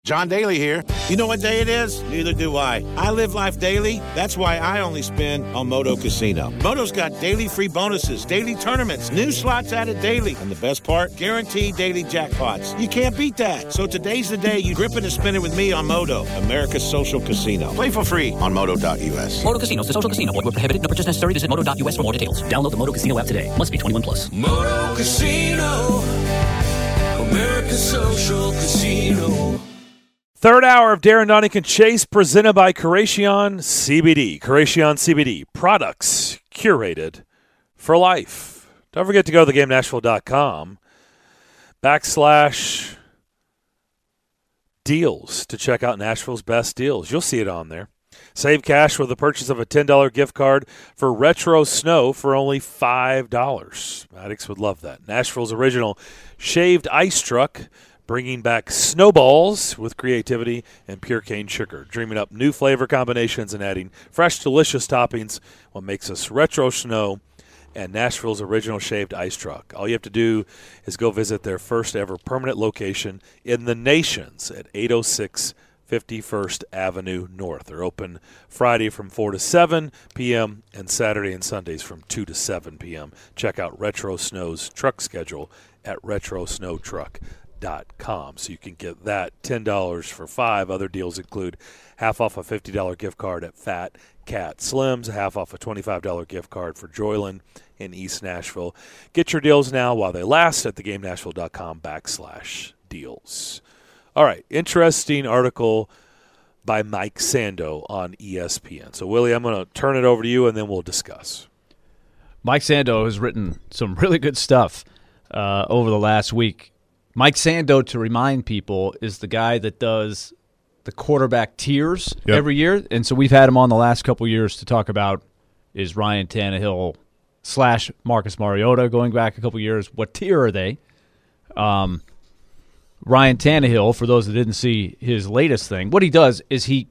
John Daly here. You know what day it is? Neither do I. I live life daily. That's why I only spin on Moto Casino. Moto's got daily free bonuses, daily tournaments, new slots added daily. And the best part? Guaranteed daily jackpots. You can't beat that. So today's the day you grip it and spin it with me on Moto, America's social casino. Play for free on Moto.us. Moto Casino, the social casino. Void where prohibited. No purchase necessary. Visit Moto.us for more details. Download the Moto Casino app today. Must be 21 plus. Moto Casino, America's social casino. Third hour of Darren Donican Chase, presented by Curation CBD. Curation CBD, products curated for life. Don't forget to go to thegamenashville.com/deals to check out Nashville's best deals. You'll see it on there. Save cash with the purchase of a $10 gift card for Retro Snow for only $5. Addicts would love that. Nashville's original shaved ice truck, bringing back snowballs with creativity and pure cane sugar, dreaming up new flavor combinations and adding fresh, delicious toppings. What makes us Retro Snow and Nashville's original shaved ice truck. All you have to do is go visit their first ever permanent location in the Nations at 806 51st Avenue North. They're open Friday from 4 to 7 p.m. and Saturday and Sundays from 2 to 7 p.m. Check out Retro Snow's truck schedule at retrosnowtruck.com. So you can get that $10 for $5. Other deals include half off a $50 gift card at Fat Cat Slims, half off a $25 gift card for Joyland in East Nashville. Get your deals now while they last at thegamenashville.com/deals. All right, interesting article by Mike Sando on ESPN. So, Willie, I'm going to turn it over to you, and then we'll discuss. Mike Sando has written some really good stuff over the last week. Mike Sando, to remind people, is the guy that does the quarterback tiers every year. And so we've had him on the last couple years to talk about, is Ryan Tannehill / Marcus Mariota going back a couple years? What tier are they? Ryan Tannehill, for those that didn't see his latest thing, what he does is he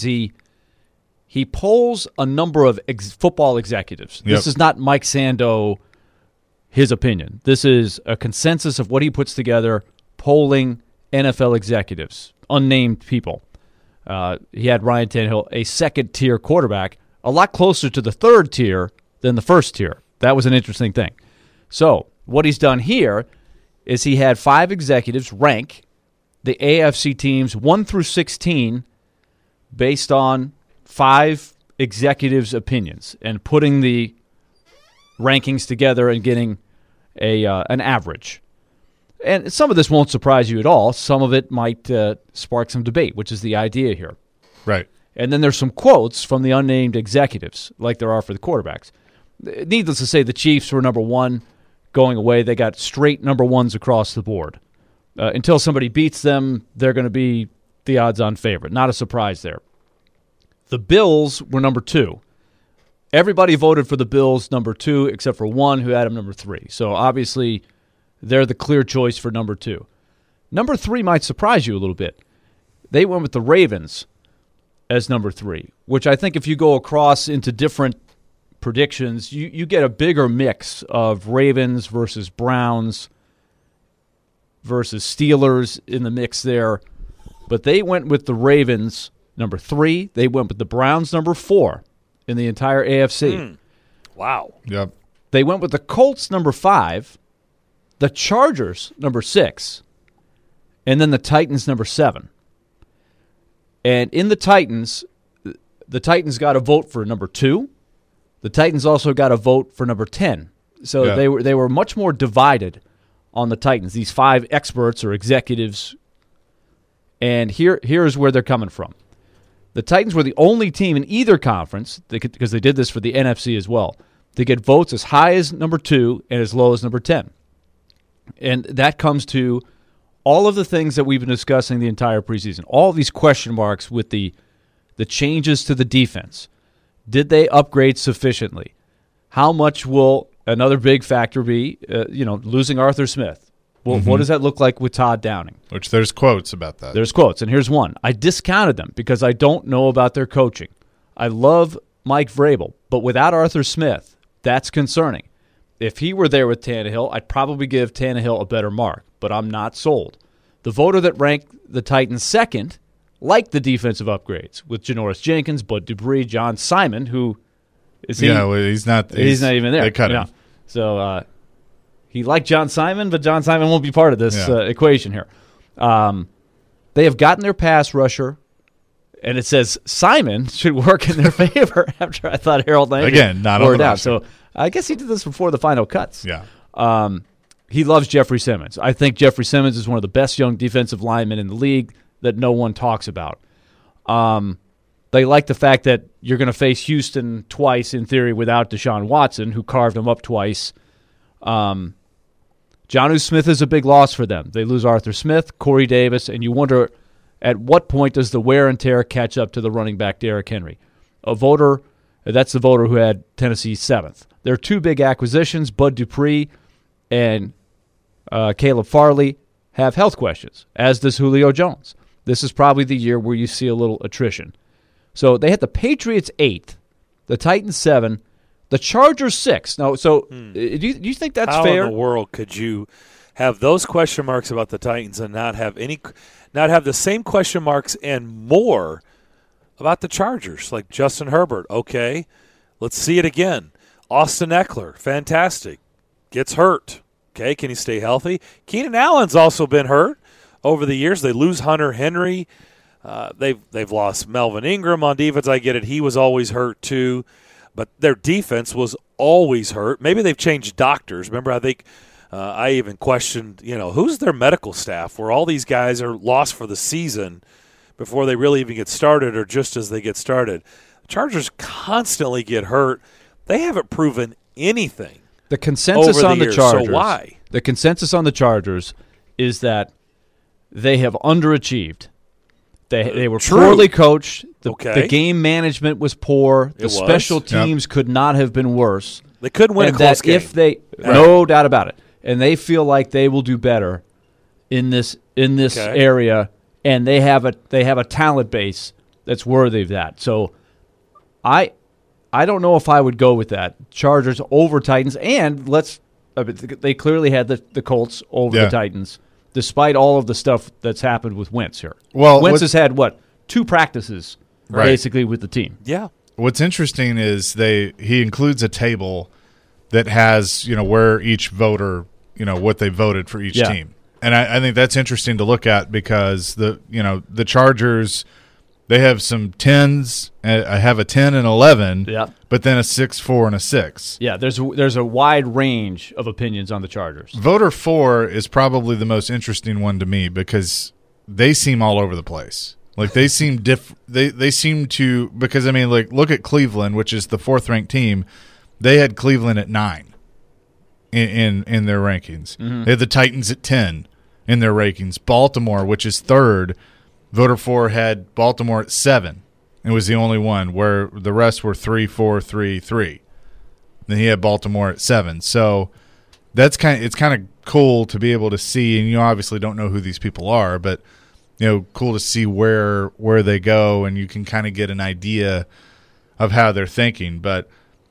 polls a number of football executives. Yep. This is not Mike Sando, his opinion. This is a consensus of what he puts together, polling NFL executives, unnamed people. He had Ryan Tannehill, a second-tier quarterback, a lot closer to the third tier than the first tier. That was an interesting thing. So what he's done here is he had 5 executives rank the AFC teams 1 through 16 based on 5 executives' opinions and putting the rankings together and getting an average. And some of this won't surprise you at all. Some of it might spark some debate, which is the idea here. Right. And then there's some quotes from the unnamed executives, like there are for the quarterbacks. Needless to say, the Chiefs were number 1 going away. They got straight number 1s across the board. Until somebody beats them, they're going to be the odds-on favorite. Not a surprise there. The Bills were number 2. Everybody voted for the Bills number 2 except for one who had them number 3. So obviously they're the clear choice for number 2. Number 3 might surprise you a little bit. They went with the Ravens as number 3, which I think if you go across into different predictions, you get a bigger mix of Ravens versus Browns versus Steelers in the mix there. But they went with the Ravens number 3. They went with the Browns number 4 in the entire AFC. Wow. Yep. They went with the Colts number 5, the Chargers number 6, and then the Titans number 7. And in the Titans got a vote for number 2. The Titans also got a vote for number 10. So they were much more divided on the Titans. These 5 experts or executives. And here's where they're coming from. The Titans were the only team in either conference, because they did this for the NFC as well, to get votes as high as number 2 and as low as number 10. And that comes to all of the things that we've been discussing the entire preseason, all of these question marks with the changes to the defense. Did they upgrade sufficiently? How much will another big factor be, losing Arthur Smith? Well, what does that look like with Todd Downing? Which there's quotes about that. There's quotes, and here's one. I discounted them because I don't know about their coaching. I love Mike Vrabel, but without Arthur Smith, that's concerning. If he were there with Tannehill, I'd probably give Tannehill a better mark, but I'm not sold. The voter that ranked the Titans second liked the defensive upgrades with Janoris Jenkins, Bud Dupree, John Simon, who is he? Yeah, well, he's not even there. They cut him. So he liked John Simon, but John Simon won't be part of this equation here. They have gotten their pass rusher, and it says Simon should work in their favor after I thought Harold Landry again not on the roster. So I guess he did this before the final cuts. Yeah. He loves Jeffrey Simmons. I think Jeffrey Simmons is one of the best young defensive linemen in the league that no one talks about. They like the fact that you're going to face Houston twice, in theory, without Deshaun Watson, who carved him up twice. Jonnu Smith is a big loss for them. They lose Arthur Smith, Corey Davis, and you wonder at what point does the wear and tear catch up to the running back Derrick Henry? That's the voter who had Tennessee 7th. There are two big acquisitions. Bud Dupree and Caleb Farley have health questions, as does Julio Jones. This is probably the year where you see a little attrition. So they had the Patriots 8th, the Titans 7, the Chargers 6. Now, do you think that's fair? How in the world could you have those question marks about the Titans and not have the same question marks and more about the Chargers? Like Justin Herbert, okay, let's see it again. Austin Eckler, fantastic, gets hurt. Okay, can he stay healthy? Keenan Allen's also been hurt over the years. They lose Hunter Henry. They've lost Melvin Ingram on defense. I get it. He was always hurt too. But their defense was always hurt. Maybe they've changed doctors. Remember, I think I even questioned, who's their medical staff where all these guys are lost for the season before they really even get started or just as they get started. The Chargers constantly get hurt. They haven't proven anything. The consensus on the Chargers. So why? The consensus on the Chargers is that they have underachieved. They were poorly coached. The game management was poor. The special teams could not have been worse. They couldn't win a close game. No doubt about it. And they feel like they will do better in this area, and they have a talent base that's worthy of that. So I don't know if I would go with that. Chargers over Titans, and they clearly had the Colts over the Titans, despite all of the stuff that's happened with Wentz here. Well, Wentz has had, 2 practices basically with the team. Yeah. What's interesting is he includes a table that has, where each voter, what they voted for each team. And I think that's interesting to look at because the Chargers – they have some 10s. I have a 10 and 11, but then a 6, 4, and a 6. Yeah, there's a wide range of opinions on the Chargers. Voter 4 is probably the most interesting one to me because they seem all over the place. Like they seem they seem to because look at Cleveland, which is the 4th ranked team. They had Cleveland at 9 in their rankings. Mm-hmm. They had the Titans at 10 in their rankings. Baltimore, which is 3rd. Voter 4 had Baltimore at 7. It was the only one where the rest were 3, 4, 3, 3. Then he had Baltimore at 7. So it's kind of cool to be able to see, and you obviously don't know who these people are, but cool to see where they go, and you can kind of get an idea of how they're thinking. But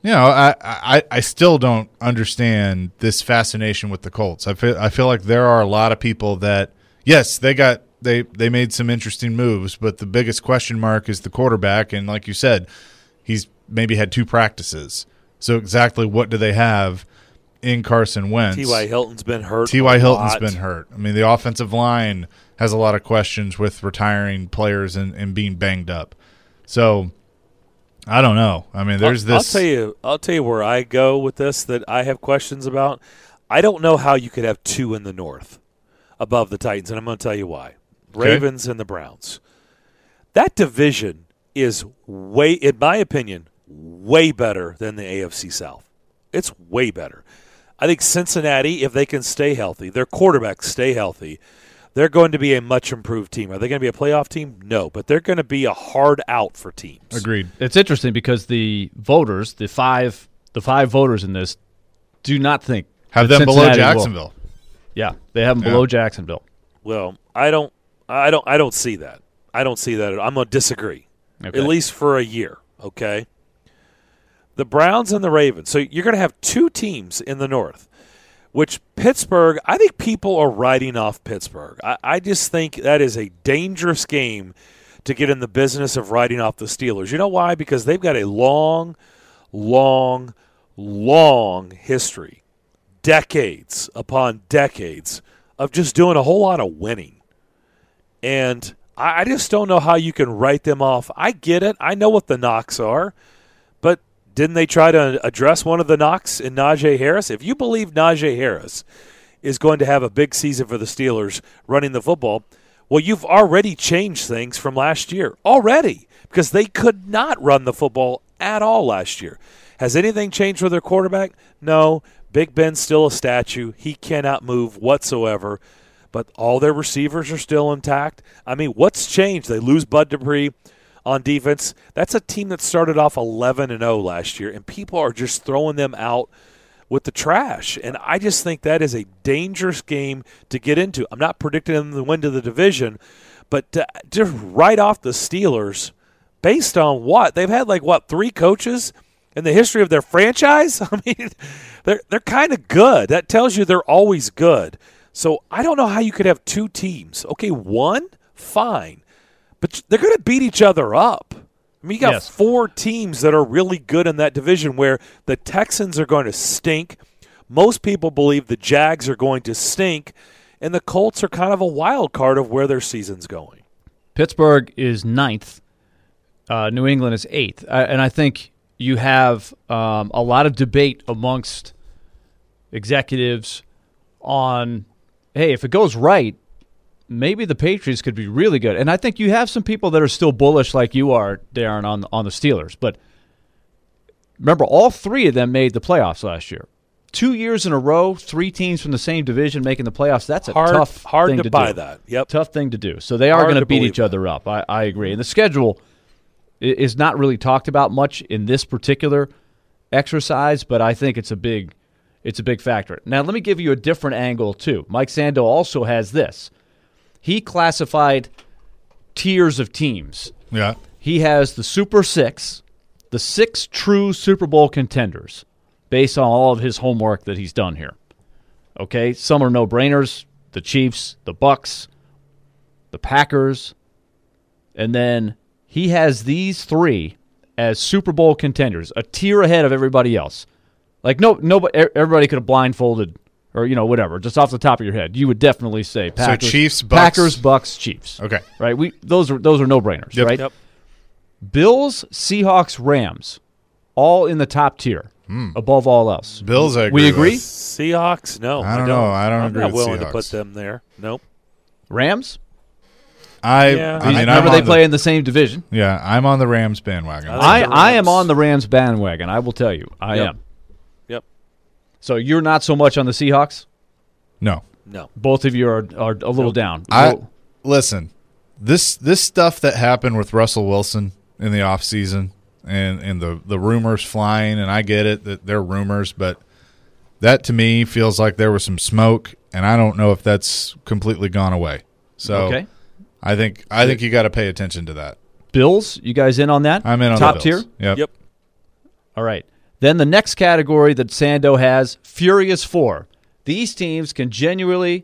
I still don't understand this fascination with the Colts. I feel like there are a lot of people that yes, they made some interesting moves, but the biggest question mark is the quarterback. And like you said, he's maybe had 2 practices. So exactly what do they have in Carson Wentz? T.Y. Hilton's been hurt. T.Y. Hilton's been hurt. The offensive line has a lot of questions with retiring players and being banged up. So I don't know. There's this. I'll tell you where I go with this that I have questions about. I don't know how you could have 2 in the North above the Titans, and I'm going to tell you why. Ravens and the Browns. That division is in my opinion, way better than the AFC South. It's way better. I think Cincinnati, if they can stay healthy, their quarterbacks stay healthy, they're going to be a much improved team. Are they going to be a playoff team? No, but they're going to be a hard out for teams. Agreed. It's interesting because the voters, the five voters in this, do not think have them below Jacksonville. Yeah, they have them below Jacksonville. Well, I don't see that. I don't see that. I'm going to disagree, at least for a year, okay? The Browns and the Ravens. So you're going to have 2 teams in the North which Pittsburgh, I think people are writing off Pittsburgh. I just think that is a dangerous game to get in the business of writing off the Steelers. You know why? Because they've got a long history, decades upon decades, of just doing a whole lot of winning. And I just don't know how you can write them off. I get it. I know what the knocks are. But didn't they try to address one of the knocks in Najee Harris? If you believe Najee Harris is going to have a big season for the Steelers running the football, well, you've already changed things from last year. Already. Because they could not run the football at all last year. Has anything changed with their quarterback? No. Big Ben's still a statue. He cannot move whatsoever. But all their receivers are still intact. I mean, what's changed? They lose Bud Dupree on defense. That's a team that started off 11-0 last year, and people are just throwing them out with the trash. And I just think that is a dangerous game to get into. I'm not predicting them to win the division, but to just write off the Steelers based on what? They've had, 3 coaches in the history of their franchise? I mean, they're kind of good. That tells you they're always good. So I don't know how you could have 2 teams. Okay, 1, fine. But they're going to beat each other up. I mean, you got 4 teams that are really good in that division where the Texans are going to stink. Most people believe the Jags are going to stink. And the Colts are kind of a wild card of where their season's going. Pittsburgh is 9th. New England is 8th. And I think you have a lot of debate amongst executives on, hey, if it goes right, maybe the Patriots could be really good. And I think you have some people that are still bullish like you are, Darren, on the Steelers. But remember, all 3 of them made the playoffs last year. 2 years in a row, 3 teams from the same division making the playoffs. That's a tough thing to do. Buy that. Yep. Tough thing to do. So they are going to beat each other up. I agree. And the schedule is not really talked about much in this particular exercise, but I think it's a big factor. Now, let me give you a different angle, too. Mike Sando also has this. He classified tiers of teams. Yeah. He has the Super 6, the 6 true Super Bowl contenders, based on all of his homework that he's done here. Okay, some are no-brainers, the Chiefs, the Bucks, the Packers, and then he has these 3 as Super Bowl contenders, a tier ahead of everybody else. Everybody could have blindfolded or, whatever, just off the top of your head. You would definitely say Packers, so Chiefs, Bucks. Packers, Bucks, Chiefs. Okay. Right? Those are no-brainers, yep. right? Yep. Bills, Seahawks, Rams, all in the top tier, above all else. Bills, I agree. We agree? with. Seahawks, no. I don't know. I don't agree with I'm not willing Seahawks. to put them there. Nope. Rams? Remember they play in the same division. Yeah, I'm on the Rams bandwagon. I am on the Rams bandwagon. I will tell you, I am. Yep. So you're not so much on the Seahawks? No. Both of you are a little down. Listen, this stuff that happened with Russell Wilson in the offseason and the rumors flying, and I get it that they're rumors, but that to me feels like there was some smoke, and I don't know if that's completely gone away. So okay. I think you got to pay attention to that. Bills, you guys in on that? I'm in on top the tier. Bills. Yep. All right. Then the next category that Sando has, Furious 4. These teams can genuinely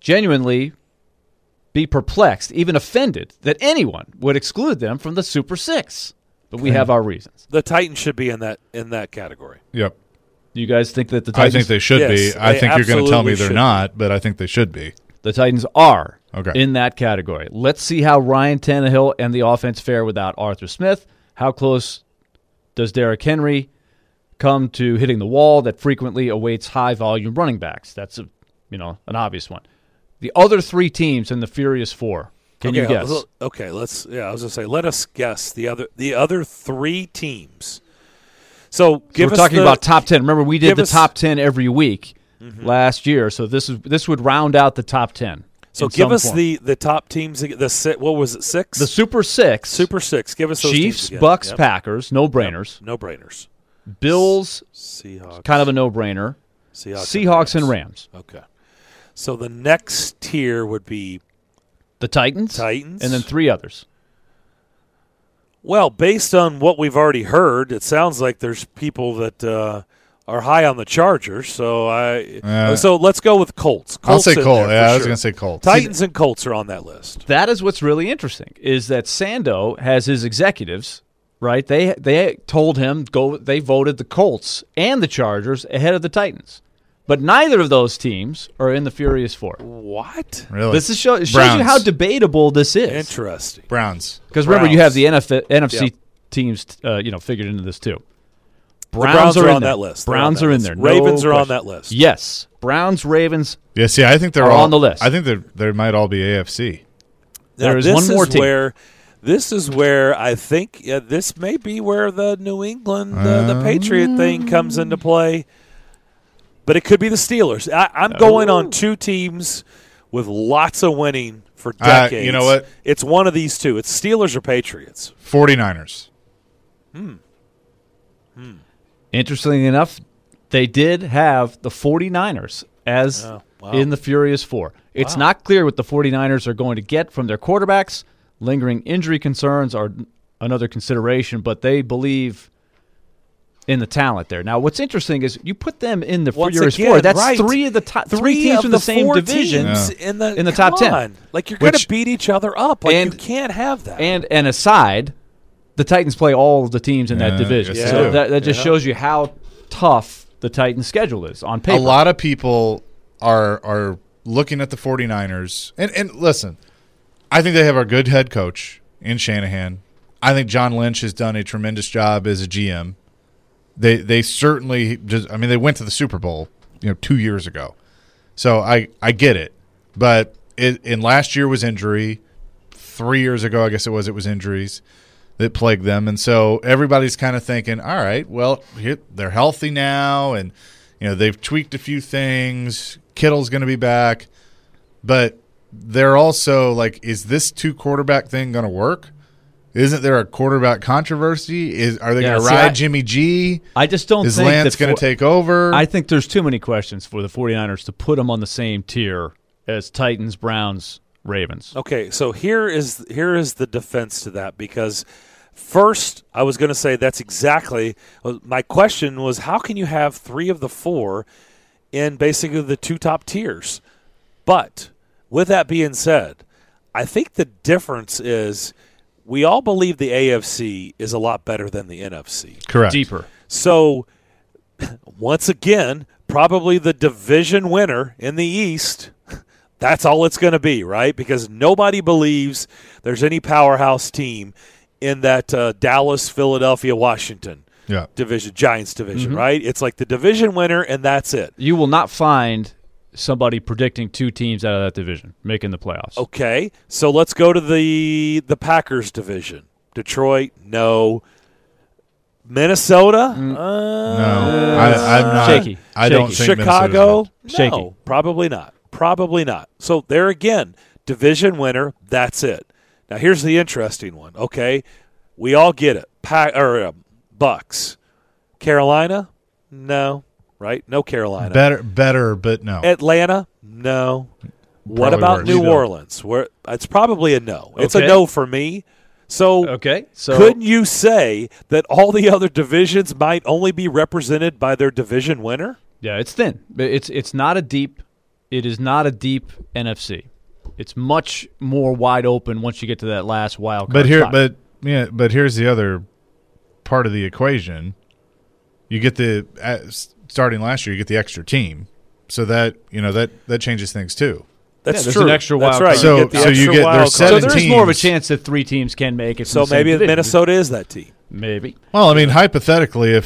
be perplexed, even offended, that anyone would exclude them from the Super 6. But we have our reasons. The Titans should be in that category. Yep. You guys think that the Titans? I think they should Yes, be. I think you're going to tell me absolutely they're should not, but I think they should be. The Titans are Okay. in that category. Let's see how Ryan Tannehill and the offense fare without Arthur Smith. How close does Derrick Henry come to hitting the wall that frequently awaits high-volume running backs? That's an obvious one. The other 3 teams in the Furious 4. Can you guess? Okay, I was going to say, let us guess the other 3 teams. So we're talking about top 10. Remember, we did the top 10 every week last year, so this would round out the top 10. So give us the top teams. What was it, 6? The Super 6. Super 6. Give us those Chiefs, teams again. Bucks, Yep. Packers, no-brainers. Yep. No-brainers. Bills, Seahawks. kind of a no-brainer. Seahawks and Rams. Okay. So the next tier would be The Titans. Titans. And then 3 others. Well, based on what we've already heard, it sounds like there's people that are high on the Chargers, so so let's go with Colts. I'll say in Colts. there Yeah, for I was sure. going to say Colts. Titans and Colts are on that list. That is what's really interesting is that Sando has his executives, right? They told him they voted the Colts and the Chargers ahead of the Titans. But neither of those teams are in the Furious Four. What? Really? This is shows you Browns. how debatable this is. Interesting. Browns. Because remember, you have the NFC Yep. teams, figured into this too. The Browns are on that list. They're Browns on are that in list. there. Ravens No are on question. that list. Yes, Browns, Ravens. Yeah, see, I think they're Are all on the list. I think they might all be AFC. Now, There is this one more team. This is where I think this may be where the New England, the Patriot thing comes into play. But it could be the Steelers. I'm going on two teams with lots of winning for decades. You know what? It's one of these two. It's Steelers or Patriots. 49ers. Interestingly enough, they did have the 49ers as wow. in the Furious Four. It's not clear what the 49ers are going to get from their quarterbacks. Lingering injury concerns are another consideration, but they believe in the talent there. Now, what's interesting is you put them in the Once Furious again, Four. That's right. three of the top three teams of from the same four division. teams in the top come 10. on. Like, you're going to Which- beat each other up. Like, and- you can't have that. And aside, the Titans play all of the teams in that Yeah, division. yes, So they do. that just shows you how tough the Titans' schedule is on paper. A lot of people are looking at the 49ers. And listen, I think they have a good head coach in Shanahan. I think John Lynch has done a tremendous job as a GM. They certainly just, I mean, they went to the Super Bowl, 2 years ago. So I get it. But in last year was injury. 3 years ago, I guess it was injuries that plagued them. And so everybody's kind of thinking, all right, well, they're healthy now, and they've tweaked a few things. Kittle's going to be back. But they're also like, is this two-quarterback thing going to work? Isn't there a quarterback controversy? Are they going to ride Jimmy G? I just don't Is think Lance that going to take over? I think there's too many questions for the 49ers to put them on the same tier as Titans, Browns, Ravens. Okay, so here is the defense to that, because first I was going to say that's exactly my question was, how can you have three of the four in basically the two top tiers? But with that being said, I think the difference is we all believe the AFC is a lot better than the NFC. Correct. Deeper. So once again, probably the division winner in the East. That's all it's going to be, right? Because nobody believes there's any powerhouse team in that Dallas, Philadelphia, Washington division, Giants division, right? It's like the division winner, and that's it. You will not find somebody predicting two teams out of that division making the playoffs. Okay, so let's go to the Packers division. Detroit, no. Minnesota, No, I'm not. Shaky. I don't Shaky. think Chicago, Shaky. no, probably not. Probably not. So there again, division winner, that's it. Now here's the interesting one. Okay, we all get it. Bucks, Carolina, no, right? No Carolina. Better, but no. Atlanta, no. What Probably about worse. New Orleans? Where it's probably a no. It's a Okay. no for me. So Okay, so couldn't you say that all the other divisions might only be represented by their division winner? yeah, it's thin. It's not a deep. It is not a deep NFC. It's much more wide open once you get to that last wild card spot. But here's the other part of the equation. You get starting last year, you get the extra team, so that that changes things too. That's there's true. an extra That's wild right. card. So- You get the so you extra get- wild there's card. So 7 there's more of a teams. chance that three teams can make it. From So the same maybe division. Minnesota is that team. Maybe. Well, I mean, hypothetically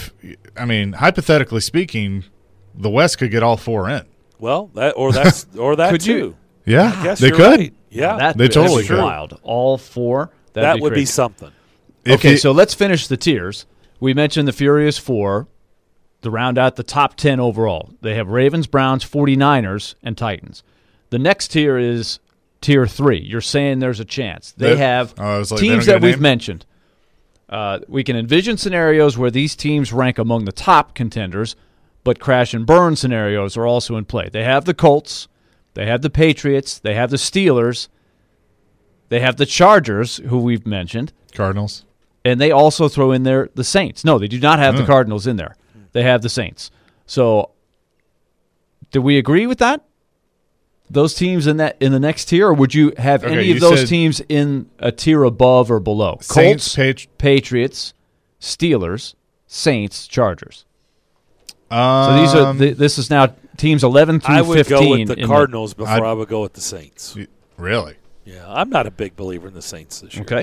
speaking, the West could get all four in. Well, that or that Could too. you? Yeah, I guess they you're could. right. Yeah, They totally that's could. wild. All four. that would be crazy. something. Okay, so let's finish the tiers. We mentioned the Furious Four to round out the top 10 overall. They have Ravens, Browns, 49ers, and Titans. The next tier is tier 3. You're saying there's a chance. They have I was like, they teams don't get that a we've name? mentioned. We can envision scenarios where these teams rank among the top contenders, but crash and burn scenarios are also in play. They have the Colts. They have the Patriots. They have the Steelers. They have the Chargers, who we've mentioned. Cardinals. And they also throw in there the Saints. No, they do not have the Cardinals in there. They have the Saints. So, do we agree with that? Those teams in the next tier, or would you have any of those teams in a tier above or below? Saints, Colts, Patriots, Steelers, Saints, Chargers. So these are this is now teams 11 through 15. I would go with the Cardinals before I would go with the Saints. Really? Yeah, I'm not a big believer in the Saints this year. Okay.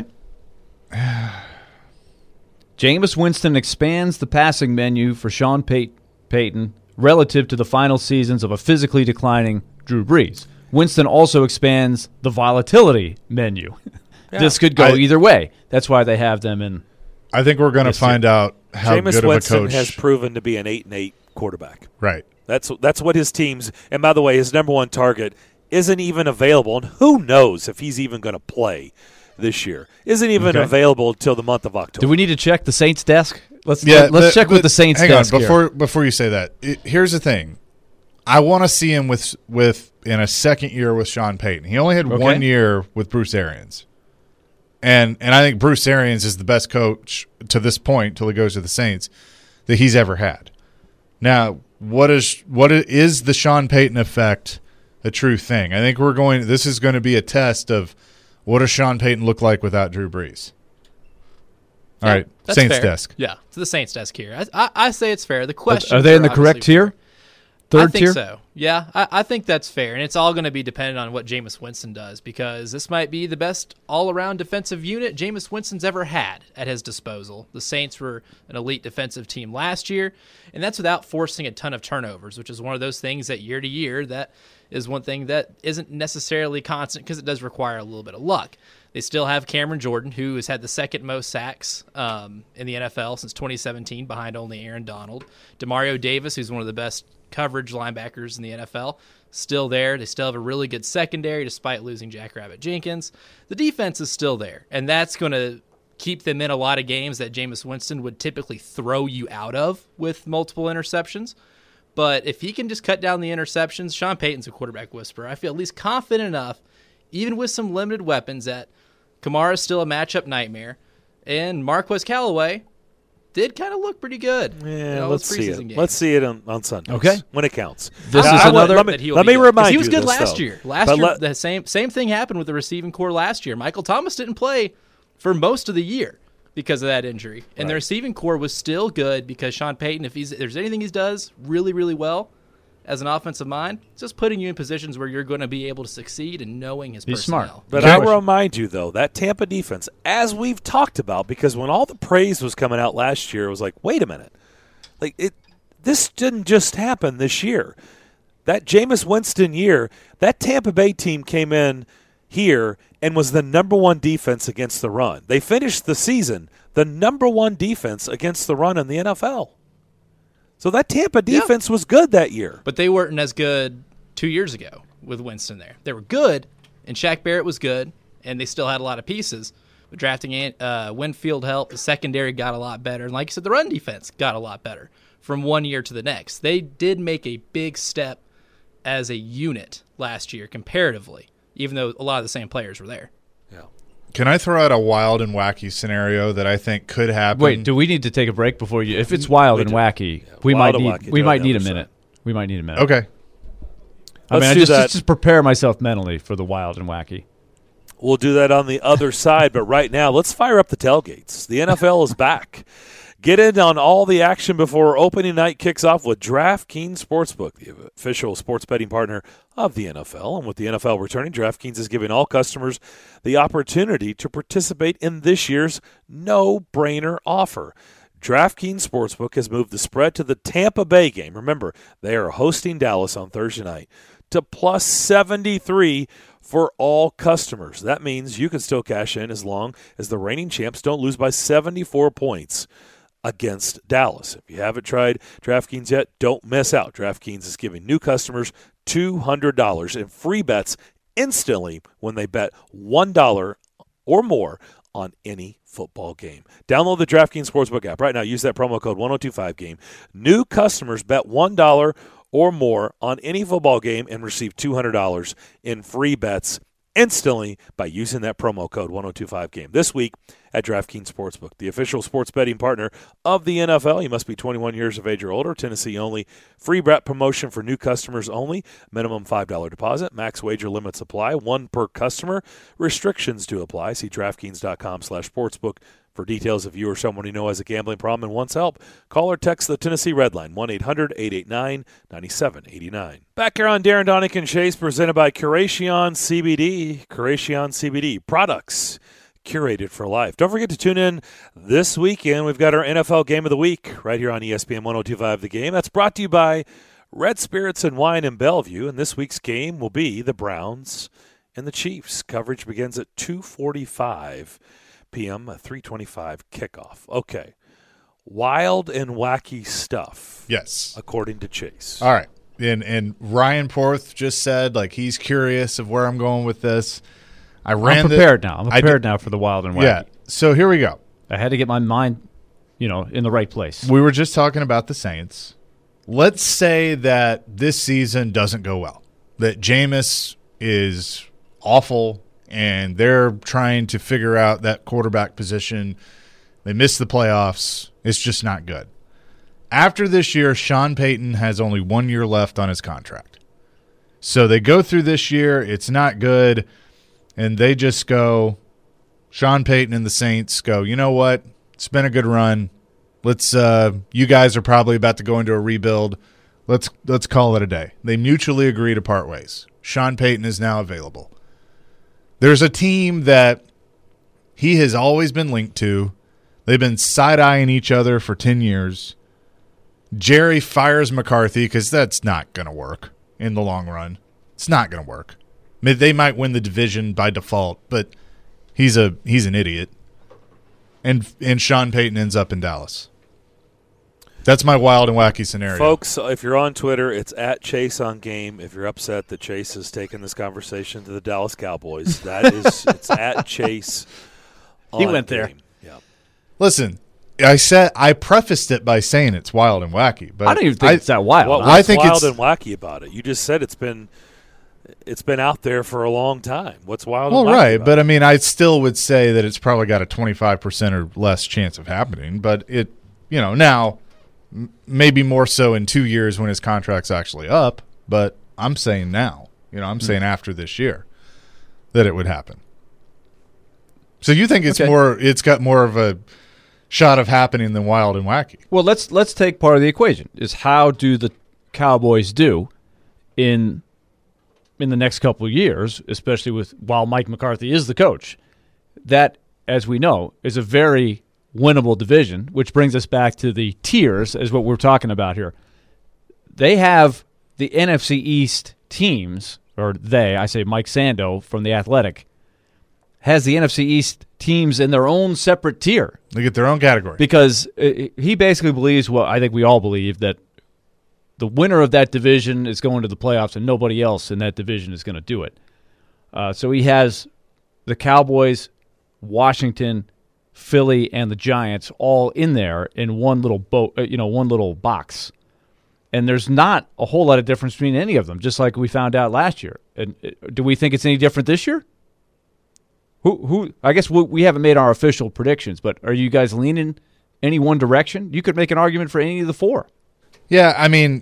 Jameis Winston expands the passing menu for Sean Payton relative to the final seasons of a physically declining Drew Brees. Winston also expands the volatility menu. Yeah. This could go either way. That's why they have them in. I think we're going to find out how Jameis good Winston of a coach has proven to be an 8-8 quarterback. Right. That's what his teams. And by the way, his number one target isn't even available, and who knows if he's even going to play this year? Isn't even available until the month of October. Do we need to check the Saints desk? Let's check with the Saints desk. Hang on, before you say that, here's the thing. I want to see him with in a second year with Sean Payton. He only had 1 year with Bruce Arians, and I think Bruce Arians is the best coach to this point till he goes to the Saints that he's ever had. Now, what is the Sean Payton effect a true thing? I think this is going to be a test of what does Sean Payton look like without Drew Brees. All right, Saints fair. desk. Yeah, it's the Saints desk here. I say it's fair. The question are they in the correct tier? Third tier? I think so. Yeah, I think that's fair, and it's all going to be dependent on what Jameis Winston does, because this might be the best all-around defensive unit Jameis Winston's ever had at his disposal. The Saints were an elite defensive team last year, and that's without forcing a ton of turnovers, which is one of those things that year to year that is one thing that isn't necessarily constant because it does require a little bit of luck. They still have Cameron Jordan, who has had the second most sacks in the NFL since 2017, behind only Aaron Donald. Demario Davis, who's one of the best coverage linebackers in the NFL, still there. They still have a really good secondary despite losing Jackrabbit Jenkins. The defense is still there, and that's going to keep them in a lot of games that Jameis Winston would typically throw you out of with multiple interceptions. But if he can just cut down the interceptions, Sean Payton's a quarterback whisperer. I feel at least confident enough, even with some limited weapons, that Kamara's still a matchup nightmare, and Marquez Callaway did kind of look pretty good. Yeah, let's see it. Let's see it on Sunday. Okay, when it counts. This is another. Let me remind you, he was good this, last year. Last year, the same thing happened with the receiving core last year. Michael Thomas didn't play for most of the year because of that injury, and the receiving core was still good because Sean Payton, if there's anything he does really, really well as an offensive mind, it's just putting you in positions where you're going to be able to succeed and knowing his personnel. Smart. But I will remind you, though, that Tampa defense, as we've talked about, because when all the praise was coming out last year, it was like, wait a minute. This didn't just happen this year. That Jameis Winston year, that Tampa Bay team came in here and was the number one defense against the run. They finished the season the number one defense against the run in the NFL. So that Tampa defense was good that year. But they weren't as good 2 years ago with Winston there. They were good, and Shaq Barrett was good, and they still had a lot of pieces. But drafting Winfield helped. The secondary got a lot better. And like you said, the run defense got a lot better from 1 year to the next. They did make a big step as a unit last year comparatively, even though a lot of the same players were there. Yeah. Can I throw out a wild and wacky scenario that I think could happen? Wait, do we need to take a break before you? If it's wild and wacky, we might need a minute. We might need a minute. Okay. I just prepare myself mentally for the wild and wacky. We'll do that on the other side, but right now, let's fire up the tailgates. The NFL is back. Get in on all the action before opening night kicks off with DraftKings Sportsbook, the official sports betting partner of the NFL. And with the NFL returning, DraftKings is giving all customers the opportunity to participate in this year's no-brainer offer. DraftKings Sportsbook has moved the spread to the Tampa Bay game. Remember, they are hosting Dallas on Thursday night to plus 73 for all customers. That means you can still cash in as long as the reigning champs don't lose by 74 points against Dallas. If you haven't tried DraftKings yet, don't miss out. DraftKings is giving new customers $200 in free bets instantly when they bet $1 or more on any football game. Download the DraftKings Sportsbook app right now. Use that promo code 1025game. New customers bet $1 or more on any football game and receive $200 in free bets instantly by using that promo code 1025GAME. This week at DraftKings Sportsbook, the official sports betting partner of the NFL. You must be 21 years of age or older, Tennessee only. Free bet promotion for new customers only. Minimum $5 deposit. Max wager limits apply. One per customer. Restrictions do apply. See DraftKings.com/sportsbook for details. If you or someone you know has a gambling problem and wants help, call or text the Tennessee Red Line, 1-800-889-9789. Back here on Darren, Donick, and Chase, presented by Curation CBD. Curation CBD products curated for life. Don't forget to tune in this weekend. We've got our NFL Game of the Week right here on ESPN 102.5 The Game. That's brought to you by Red Spirits and Wine in Bellevue, and this week's game will be the Browns and the Chiefs. Coverage begins at 2:45 p.m., a 3:25 kickoff. Okay. Wild and wacky stuff. Yes. According to Chase. All right. And Ryan Porth just said, like, he's curious of where I'm going with this. I'm prepared now. I'm prepared now for the wild and wacky. Yeah. So here we go. I had to get my mind, in the right place. We were just talking about the Saints. Let's say that this season doesn't go well, that Jameis is awful, and they're trying to figure out that quarterback position. They miss the playoffs. It's just not good. After this year, Sean Payton has only 1 year left on his contract. So they go through this year. It's not good. And they just go, Sean Payton and the Saints go, you know what? It's been a good run. Let's you guys are probably about to go into a rebuild. Let's call it a day. They mutually agree to part ways. Sean Payton is now available. There's a team that he has always been linked to. They've been side-eyeing each other for 10 years. Jerry fires McCarthy because that's not going to work in the long run. It's not going to work. I mean, they might win the division by default, but he's an idiot. And Sean Payton ends up in Dallas. That's my wild and wacky scenario. Folks, if you're on Twitter, it's at Chase on Game. If you're upset that Chase has taken this conversation to the Dallas Cowboys, it's at Chase on He went there. Game. Yeah. Listen, I prefaced it by saying it's wild and wacky, but I don't even think it's that wild. Well, I think wild it's and wacky about it. You just said it's been out there for a long time. What's wild well, and wacky right, about but it? I mean, I still would say that it's probably got a 25% or less chance of happening. But it, now maybe more so in 2 years when his contract's actually up. But I'm saying now, I'm saying after this year that it would happen. So you think it's it's got more of a shot of happening than wild and wacky? Well, let's take part of the equation. Is how do the Cowboys do in the next couple of years, especially while Mike McCarthy is the coach? That, as we know, is a very winnable division, which brings us back to the tiers, as what we're talking about here. They have the NFC East teams, or I say Mike Sando from The Athletic, has the NFC East teams in their own separate tier. They get their own category. Because he basically believes, well, I think we all believe, that the winner of that division is going to the playoffs and nobody else in that division is going to do it. So he has the Cowboys, Washington, Philly, and the Giants all in there in one little one little box. And there's not a whole lot of difference between any of them, just like we found out last year. And do we think it's any different this year? Who? I guess we haven't made our official predictions, but are you guys leaning any one direction? You could make an argument for any of the four. Yeah, I mean,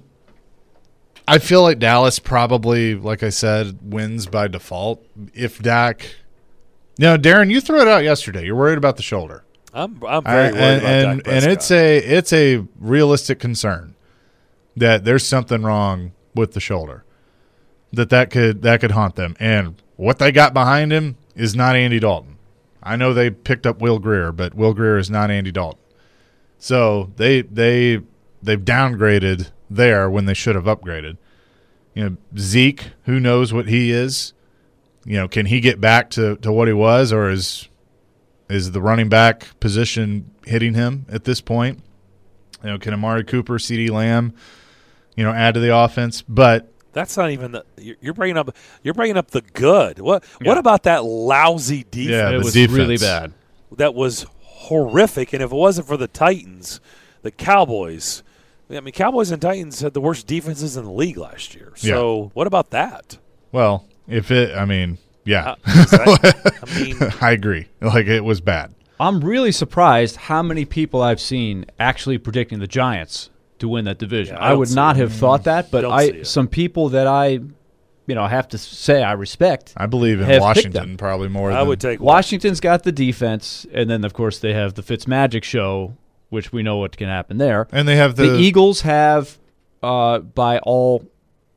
I feel like Dallas probably, like I said, wins by default. If Dak, Darren, you threw it out yesterday. You're worried about the shoulder. I'm very worried about Dak Prescott. And it's a realistic concern that there's something wrong with the shoulder, that could haunt them. And what they got behind him is not Andy Dalton. I know they picked up Will Grier, but Will Grier is not Andy Dalton. So they've downgraded there when they should have upgraded. Zeke, who knows what he is? Can he get back to what he was, or is the running back position hitting him at this point? Can Amari Cooper, CeeDee Lamb, add to the offense? But that's not even you're bringing up the good. What about that lousy defense? Yeah, it was defense. Really bad. That was horrific. And if it wasn't for the Titans, the Cowboys, Cowboys and Titans had the worst defenses in the league last year. So what about that? Well, Yeah. I mean, I agree. Like, it was bad. I'm really surprised how many people I've seen actually predicting the Giants to win that division. Yeah, I I don't would see not it. have thought that, but Don't see it. some people that I have to say I respect. I believe in Have picked Washington them. probably more I than would take Washington's got the defense, and then, of course, they have the Fitzmagic show, which we know what can happen there. And they have The Eagles have, by all,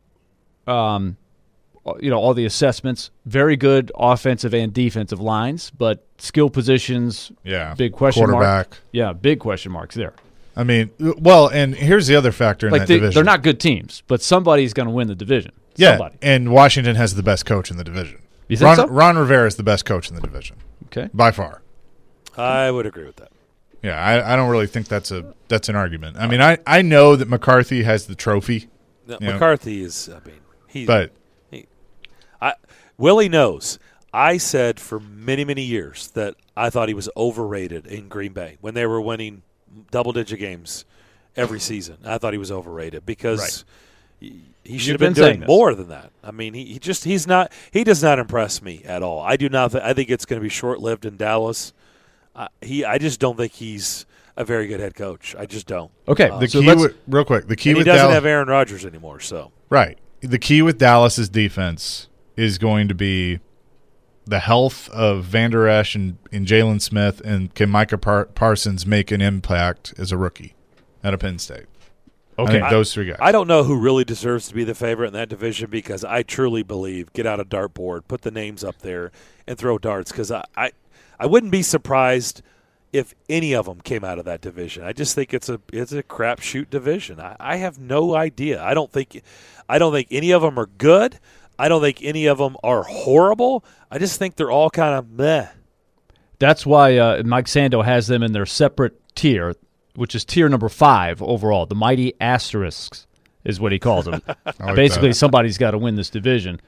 all the assessments, very good offensive and defensive lines, but skill positions, big question quarterback. mark. Yeah, big question marks there. I mean, well, and here's the other factor in Like that division. they're not good teams, but somebody's going to win the division. Yeah, Somebody. and Washington has the best coach in the division. You think so? Ron Rivera is the best coach in the division Okay. by far. I would agree with that. Yeah, I don't really think that's an argument. I mean, I know that McCarthy has the trophy, No, Yeah. McCarthy is. I mean, but Willie knows. I said for many, many years that I thought he was overrated in Green Bay when they were winning double-digit games every season. I thought he was overrated because he should have been doing more than that. I mean, he does not impress me at all. I do not. I think it's going to be short-lived in Dallas. I just don't think he's a very good head coach. I just don't. Okay, real quick, the key And he with doesn't Dallas, have Aaron Rodgers anymore. So right, the key with Dallas's defense is going to be the health of Van Der Esch and Jalen Smith, and can Micah Parsons make an impact as a rookie at a Penn State? Okay, I think those three guys. I don't know who really deserves to be the favorite in that division because I truly believe get out a dartboard, put the names up there, and throw darts because I wouldn't be surprised if any of them came out of that division. I just think it's a crapshoot division. I have no idea. I don't think any of them are good. I don't think any of them are horrible. I just think they're all kind of meh. That's why Mike Sando has them in their separate tier, which is tier number 5 overall. The Mighty Asterisks is what he calls them. like Basically, that. somebody's got to win this division.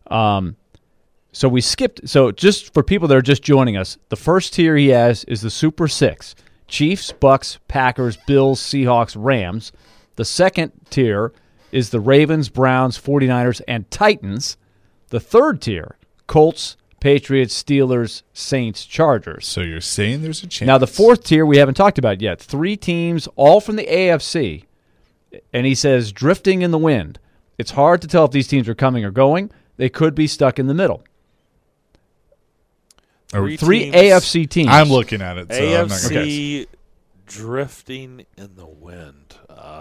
So we skipped. So just for people that are just joining us, the first tier he has is the Super 6. Chiefs, Bucks, Packers, Bills, Seahawks, Rams. The second tier is the Ravens, Browns, 49ers, and Titans. The third tier, Colts, Patriots, Steelers, Saints, Chargers. So you're saying there's a chance. Now, the fourth tier we haven't talked about yet. 3 teams, all from the AFC. And he says, drifting in the wind. It's hard to tell if these teams are coming or going. They could be stuck in the middle. Three 3 teams. AFC teams. I'm looking at it, so I'm not going to AFC drifting in the wind.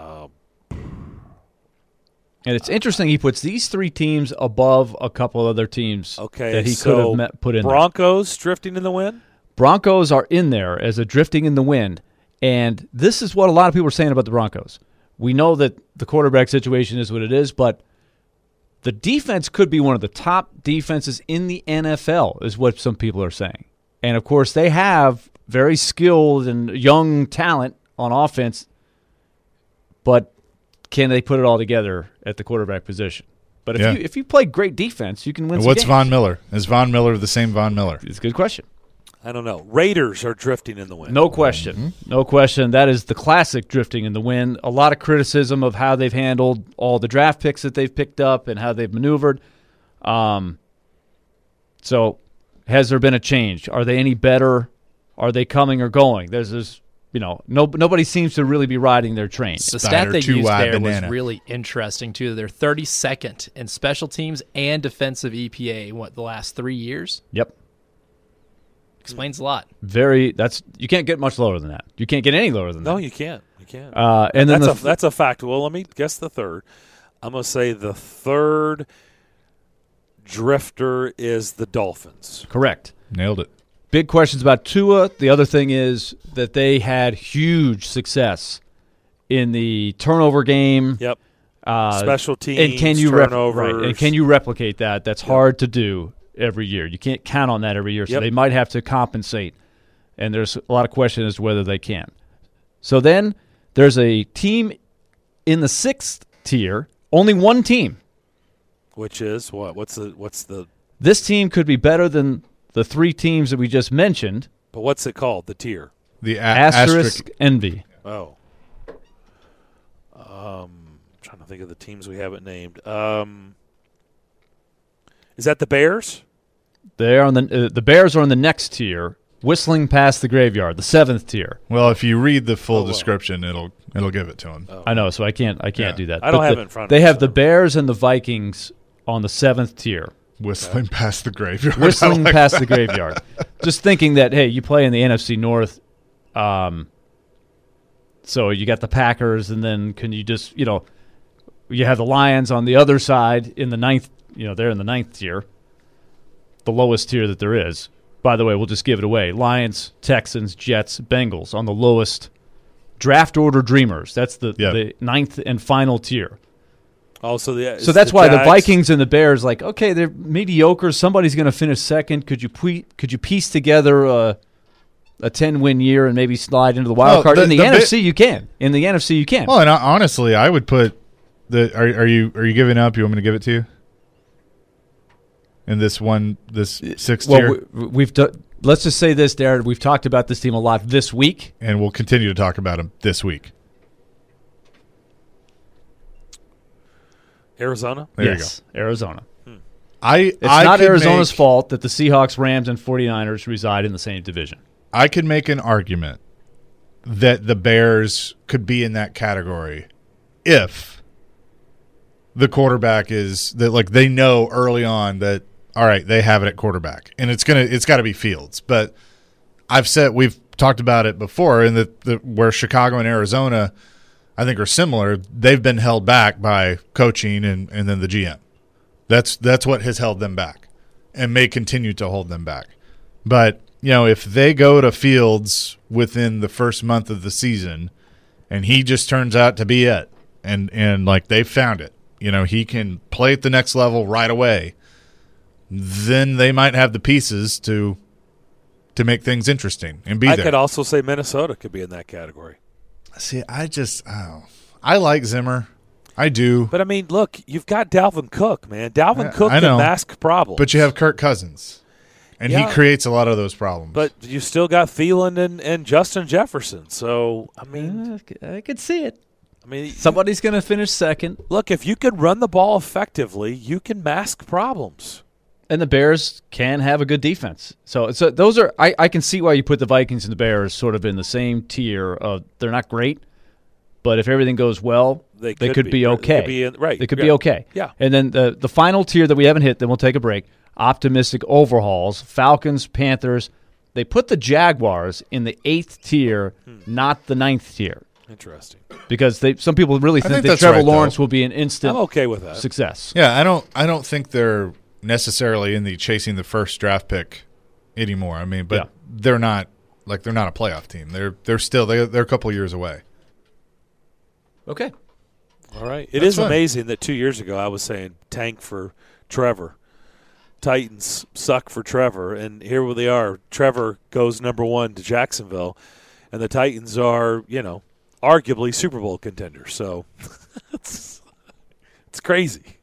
And it's interesting he puts these 3 teams above a couple other teams that he could have put in there. Broncos drifting in the wind? Broncos are in there as a drifting in the wind. And this is what a lot of people are saying about the Broncos. We know that the quarterback situation is what it is, but the defense could be one of the top defenses in the NFL, is what some people are saying. And, of course, they have very skilled and young talent on offense, but can they put it all together at the quarterback position? But if you play great defense, you can win some What's games. Von Miller? Is Von Miller the same Von Miller? It's a good question. I don't know. Raiders are drifting in the wind. No question. No question. That is the classic drifting in the wind. A lot of criticism of how they've handled all the draft picks that they've picked up and how they've maneuvered. So has there been a change? Are they any better? Are they coming or going? There's this, nobody seems to really be riding their train. The stat they used there banana. was really interesting, too. They're 32nd in special teams and defensive EPA, the last 3 years? Yep. Explains a lot. You can't get much lower than that. You can't get any lower than that. No, you can't. You can't. And then that's a fact. Well, let me guess the third. I'm going to say the third drifter is the Dolphins. correct. Nailed it. Big questions about Tua. The other thing is that they had huge success in the turnover game. Yep. Special teams, and can you turnovers. and can you replicate that? That's hard to do every year. You can't count on that every year, so Yep. they might have to compensate. And there's a lot of question as to whether they can. So then there's a team in the 6th tier, only one team. Which is what? What's the? This team could be better than the 3 teams that we just mentioned. But what's it called? The tier. The Asterisk envy. Oh. Trying to think of the teams we haven't named. Is that the Bears? They're on the Bears are on the next tier, whistling past the graveyard, the 7th tier. Well, if you read the full description, it'll give it to them. I know, so I can't do that. I don't But have it in front of They me, have so. the Bears and the Vikings on the 7th tier, Whistling past the graveyard. whistling I like past that. the graveyard. Just thinking that, hey, you play in the NFC North, so you got the Packers, and then can you just, you have the Lions on the other side in the 9th, they're in the 9th tier, the lowest tier that there is. By the way, we'll just give it away. Lions, Texans, Jets, Bengals on the lowest draft order dreamers. That's the 9th and final tier. Also, So that's why the Vikings and the Bears, like, okay, they're mediocre. Somebody's going to finish second. Could you piece together a 10-win year and maybe slide into the wild card? In the NFC, you can. In the NFC, you can. Well, and honestly, I would put the. Are you giving up? You want me to give it to you? In this 6th tier, we've done. Let's just say this, Darren. We've talked about this team a lot this week, and we'll continue to talk about them this week. Arizona? There you go. Arizona. It's not Arizona's fault that the Seahawks, Rams, and 49ers reside in the same division. I could make an argument that the Bears could be in that category if the quarterback is that, like, they know early on that, all right, they have it at quarterback, and it's got to be Fields. But we've talked about it before, and where Chicago and Arizona, I think, are similar. They've been held back by coaching and then the GM. That's what has held them back, and may continue to hold them back. But if they go to Fields within the first month of the season, and he just turns out to be it, and like they found it, he can play at the next level right away, then they might have the pieces to make things interesting and be there. I could also say Minnesota could be in that category. See, I like Zimmer. I do. But, I mean, look, you've got Dalvin Cook, man. Dalvin Cook I can know. mask problems. But you have Kirk Cousins, and he creates a lot of those problems. But you still got Thielen and Justin Jefferson. So, I mean, I could see it. I mean, Somebody's going to finish second. look, if you can run the ball effectively, you can mask problems. And the Bears can have a good defense. So those are I can see why you put the Vikings and the Bears sort of in the same tier of they're not great, but if everything goes well, they could be okay. They could be okay. Yeah. And then the final tier that we haven't hit, then we'll take a break. Optimistic overhauls, Falcons, Panthers. They put the Jaguars in the 8th tier, not the 9th tier. Interesting. Because some people really think that that's Trevor right, Lawrence though. will be an instant I'm okay with that. success. Yeah, I don't think they're necessarily in the chasing the first draft pick anymore. I mean, but they're not a playoff team. They're still they're a couple years away. Okay. All right. It That's is fun. amazing that 2 years ago I was saying tank for Trevor. Titans suck for Trevor, and here they are. Trevor goes number 1 to Jacksonville, and the Titans are, arguably Super Bowl contenders. So it's crazy.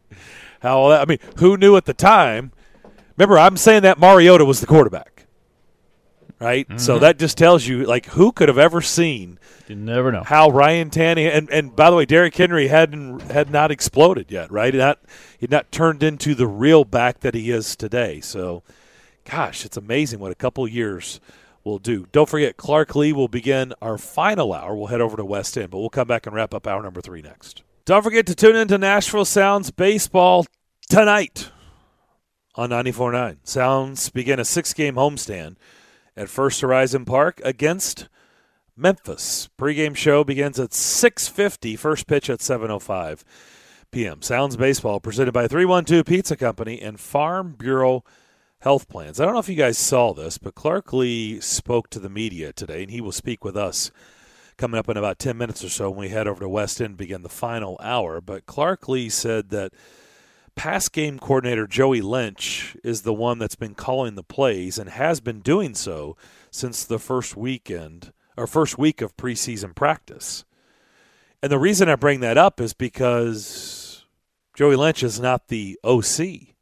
Who knew at the time? Remember, I'm saying that Mariota was the quarterback, right? Mm-hmm. So that just tells you, like, who could have ever seen You never know. how Ryan Tannehill and by the way, Derrick Henry had not exploded yet, right? He'd not turned into the real back that he is today. So, gosh, it's amazing what a couple years will do. Don't forget, Clark Lee will begin our final hour. We'll head over to West End, but we'll come back and wrap up hour number 3 next. Don't forget to tune in to Nashville Sounds Baseball tonight on 94.9. Sounds begin a 6-game homestand at First Horizon Park against Memphis. Pre-game show begins at 6:50. First pitch at 7:05 p.m. Sounds Baseball presented by 312 Pizza Company and Farm Bureau Health Plans. I don't know if you guys saw this, but Clark Lee spoke to the media today, and he will speak with us coming up in about 10 minutes or so when we head over to West End and begin the final hour. But Clark Lee said that pass game coordinator Joey Lynch is the one that's been calling the plays and has been doing so since the first week of preseason practice. And the reason I bring that up is because Joey Lynch is not the OC.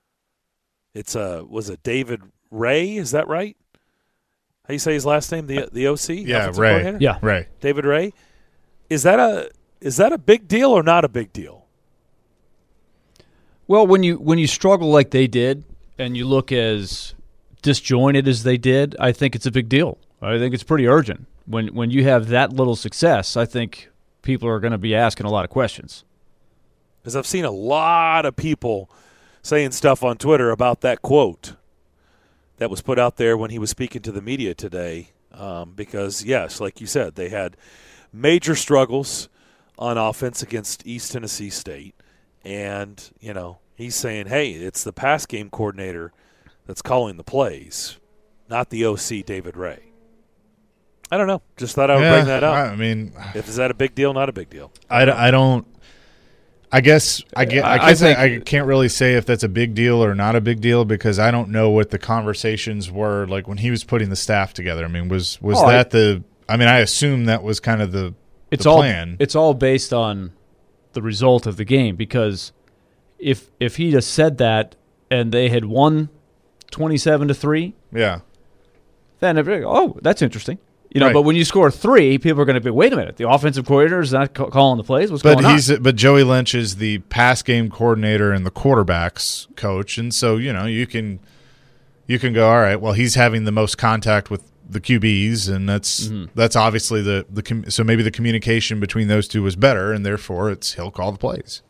Was it David Ray? Is that right? How you say his last name? The OC? Yeah, Offensive Ray. coordinator? Yeah. Ray. David Ray. Is that a big deal or not a big deal? Well, when you struggle like they did, and you look as disjointed as they did, I think it's a big deal. I think it's pretty urgent. When you have that little success, I think people are going to be asking a lot of questions. Because I've seen a lot of people saying stuff on Twitter about that quote that was put out there when he was speaking to the media today. Because, yes, like you said, they had major struggles on offense against East Tennessee State. And, he's saying, hey, it's the pass game coordinator that's calling the plays, not the OC, David Ray. I don't know. Just thought I would bring that up. I mean, is that a big deal? Not a big deal. I don't. I guess I can't really say if that's a big deal or not a big deal because I don't know what the conversations were like when he was putting the staff together. I mean, was that the? I mean, I assume that was kind of the plan. It's all based on the result of the game because if he just said that and they had won 27-3, yeah, then that's interesting. Right. But when you score 3, people are going to be, wait a minute, the offensive coordinator is not calling the plays. What's going on? But Joey Lynch is the pass game coordinator and the quarterbacks coach, and so you can go, all right. Well, he's having the most contact with the QBs, and that's obviously so maybe the communication between those two was better, and therefore he'll call the plays.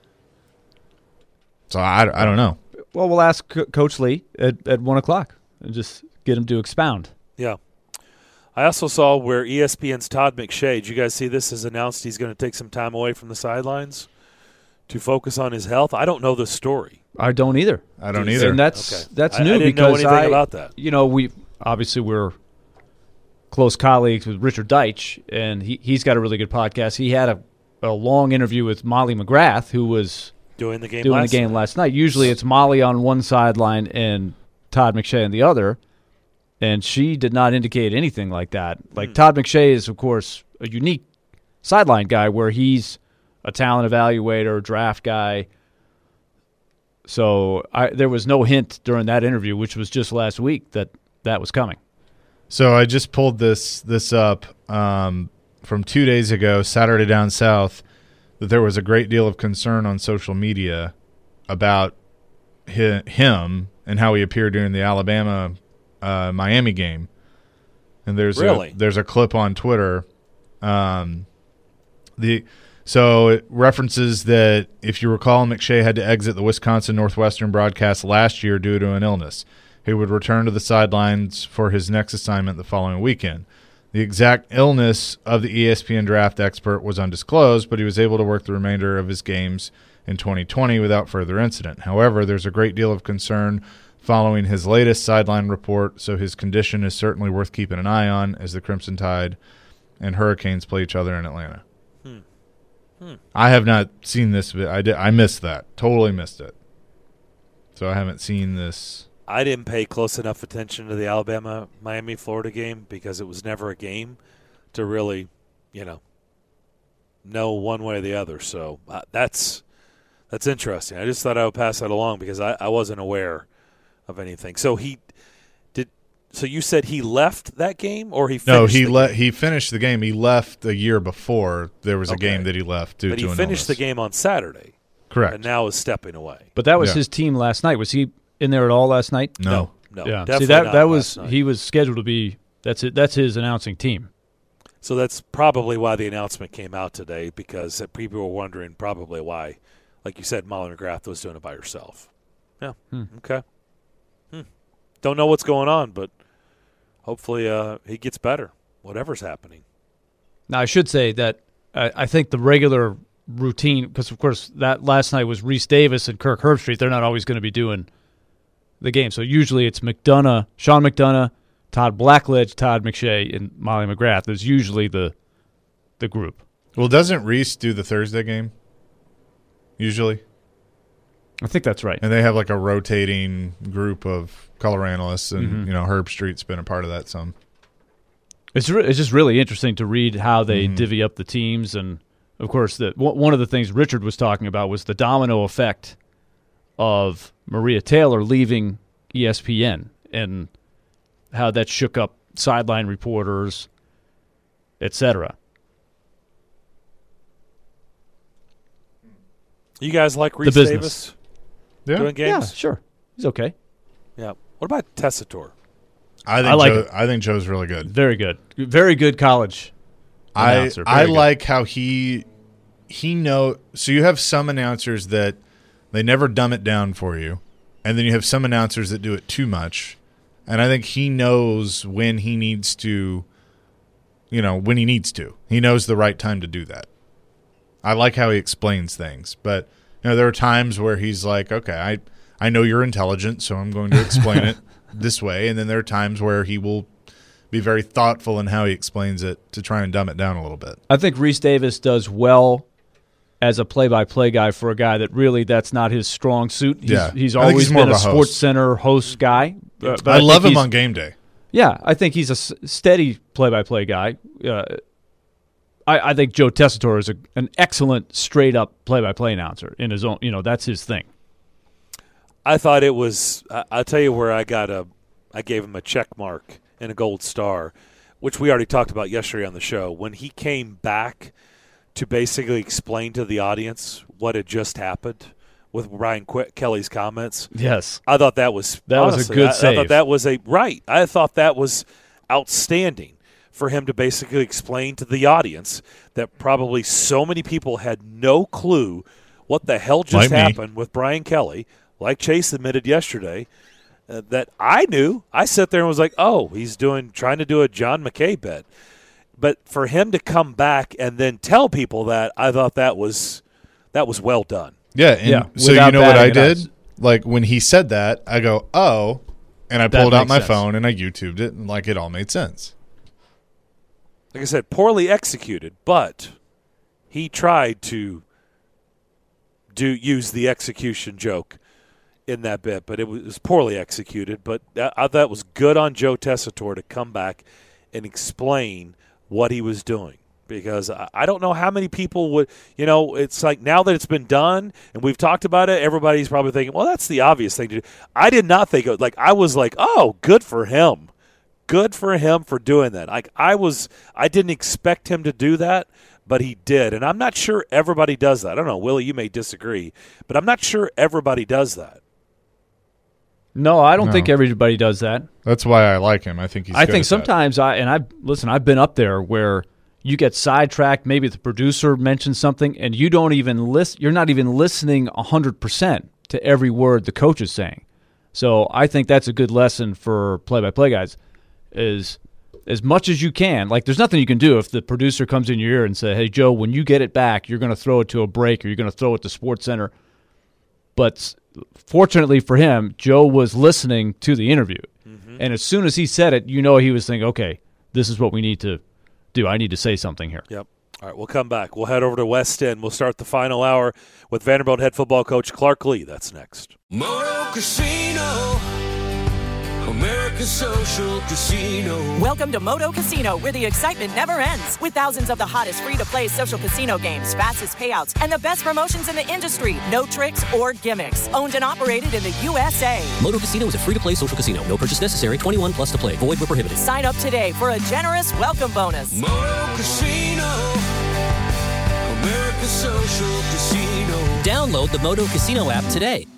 So I don't know. Well, we'll ask Coach Lee at 1:00 and just get him to expound. Yeah. I also saw where ESPN's Todd McShay, did you guys see this, has announced he's going to take some time away from the sidelines to focus on his health. I don't know the story. I don't either. I don't either. And that's new I didn't because know anything about that. We're close colleagues with Richard Deitch, and he's got a really good podcast. He had a long interview with Molly McGrath, who was doing the game last night. Usually it's Molly on one sideline and Todd McShay on the other. And she did not indicate anything like that. Like Todd McShay is, of course, a unique sideline guy where he's a talent evaluator, draft guy. So there was no hint during that interview, which was just last week, that was coming. So I just pulled this up from 2 days ago, Saturday Down South, that there was a great deal of concern on social media about him and how he appeared during the Alabama Miami game, and there's a clip on Twitter. So it references that if you recall, McShay had to exit the Wisconsin Northwestern broadcast last year due to an illness. He would return to the sidelines for his next assignment the following weekend. The exact illness of the ESPN draft expert was undisclosed, but he was able to work the remainder of his games in 2020 without further incident. However, there's a great deal of concern following his latest sideline report, so his condition is certainly worth keeping an eye on as the Crimson Tide and Hurricanes play each other in Atlanta. I have not seen this. I missed that. Totally missed it. So I haven't seen this. I didn't pay close enough attention to the Alabama-Miami, Florida game because it was never a game to really, know one way or the other. So that's interesting. I just thought I would pass that along because I wasn't aware of anything. So So you said he left that game, or he finished? No, he finished the game. He left a year before there was a game that he left due to an illness. But he finished the game on Saturday. Correct. And now is stepping away. But that was his team last night. Was he in there at all last night? No. Yeah. Definitely See, that not was last night. he was scheduled to be. That's it. That's his announcing team. So that's probably why the announcement came out today, because people were wondering probably why, like you said, Molly McGrath was doing it by herself. Yeah. Okay. Don't know what's going on, but hopefully he gets better, whatever's happening. Now, I should say that I think the regular routine, because, of course, that last night was Reese Davis and Kirk Herbstreit. They're not always going to be doing the game. So usually it's McDonough, Sean McDonough, Todd Blackledge, Todd McShay, and Molly McGrath. There's usually the group. Well, doesn't Reese do the Thursday game usually? I think that's right. And they have like a rotating group of color analysts, and Herbstreit's been a part of that some. It's just really interesting to read how they divvy up the teams, and of course, one of the things Richard was talking about was the domino effect of Maria Taylor leaving ESPN and how that shook up sideline reporters, etc. You guys like Reese Davis doing games? Yeah, sure. He's okay. Yeah. What about Tessitore? I think Joe's really good. Very good. Very good college announcer. I Very good. like how he know. So you have some announcers that they never dumb it down for you, and then you have some announcers that do it too much. And I think he knows when he needs to, when he needs to. He knows the right time to do that. I like how he explains things, but there are times where he's like, okay, I know you're intelligent, so I'm going to explain it this way. And then there are times where he will be very thoughtful in how he explains it to try and dumb it down a little bit. I think Reese Davis does well as a play-by-play guy for a guy that really that's not his strong suit. He's always been a Sports Center host guy. But I love him on game day. Yeah, I think he's a steady play-by-play guy. I think Joe Tessitore is an excellent straight-up play-by-play announcer in his own. That's his thing. I thought it was. I'll tell you where I gave him a check mark and a gold star, which we already talked about yesterday on the show. When he came back to basically explain to the audience what had just happened with Brian Kelly's comments. Yes, I thought that was a good save. I thought that was I thought that was outstanding for him to basically explain to the audience that probably so many people had no clue what the hell just happened with Brian Kelly, like Chase admitted yesterday, that I knew. I sat there and was like, oh, he's trying to do a John McKay bet. But for him to come back and then tell people that, I thought that was well done. Yeah, so you know what I did? Like when he said that, I go, oh, and I pulled out my phone and I YouTubed it, and it all made sense. Like I said, poorly executed, but he tried to use the execution joke in that bit, but it was poorly executed. But I thought it was good on Joe Tessitore to come back and explain what he was doing, because I don't know how many people would, it's like now that it's been done and we've talked about it, everybody's probably thinking, well, that's the obvious thing to do. I did not think it, I was like, oh, good for him. Good for him for doing that. I didn't expect him to do that, but he did. And I'm not sure everybody does that. I don't know, Willie, you may disagree, but I'm not sure everybody does that. No, I don't think everybody does that. That's why I like him. I think he's. I think sometimes I've been up there where you get sidetracked. Maybe the producer mentions something, and you don't even listen. You're not even listening 100% to every word the coach is saying. So I think that's a good lesson for play-by-play guys. Is as much as you can. There's nothing you can do if the producer comes in your ear and says, "Hey, Joe, when you get it back, you're going to throw it to a break or you're going to throw it to Sports Center." But fortunately for him, Joe was listening to the interview. Mm-hmm. And as soon as he said it, he was thinking, okay, this is what we need to do. I need to say something here. Yep. All right, we'll come back. We'll head over to West End. We'll start the final hour with Vanderbilt head football coach Clark Lee. That's next. Moto Casino, America's social casino. Welcome to Moto Casino, where the excitement never ends. With thousands of the hottest free-to-play social casino games, fastest payouts, and the best promotions in the industry. No tricks or gimmicks. Owned and operated in the USA. Moto Casino is a free-to-play social casino. No purchase necessary. 21 plus to play. Void where prohibited. Sign up today for a generous welcome bonus. Moto Casino, America's social casino. Download the Moto Casino app today.